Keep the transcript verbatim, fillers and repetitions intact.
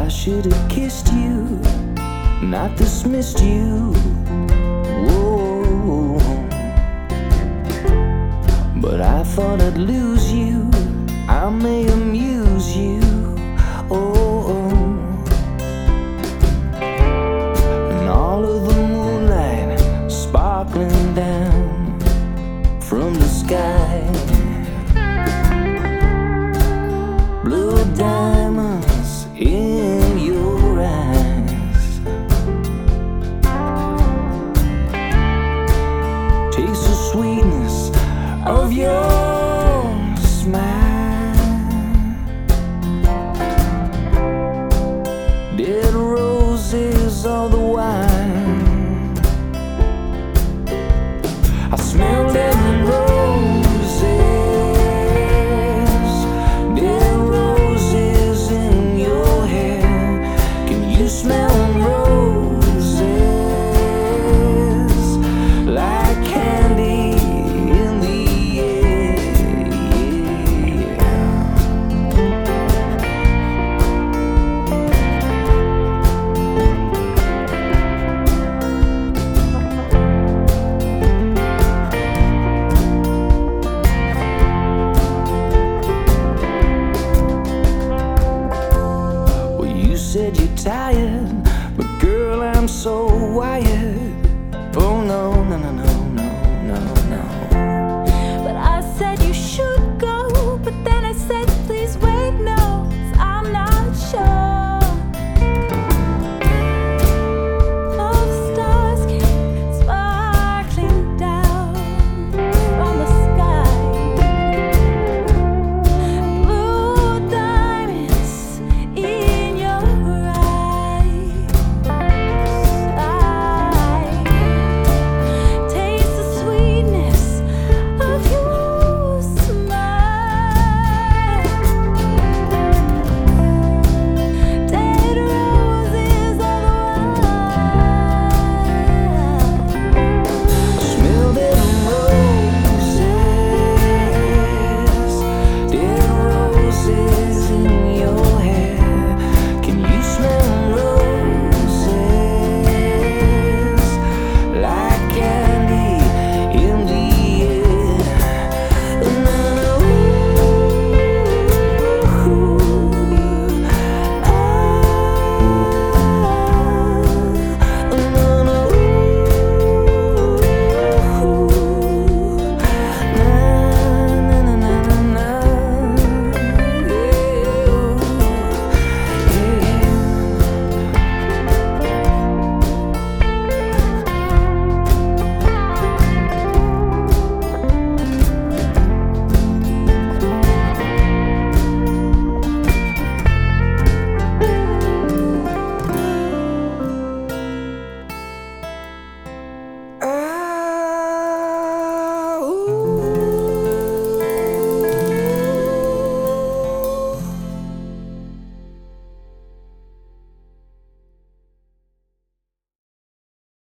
I should have kissed you, not dismissed you. Whoa. But I thought I'd lose you, I may amuse you. Oh, and all of the moonlight sparkling down from the sky, blue diamonds in your eyes, taste the sweetness of your smile, dead roses all the while. I smell lemon roses, dead roses in your hair. Can you smell roses like candy in the air? Well, you said you're tired, but girl, I'm so wired. Oh no, no, no, no.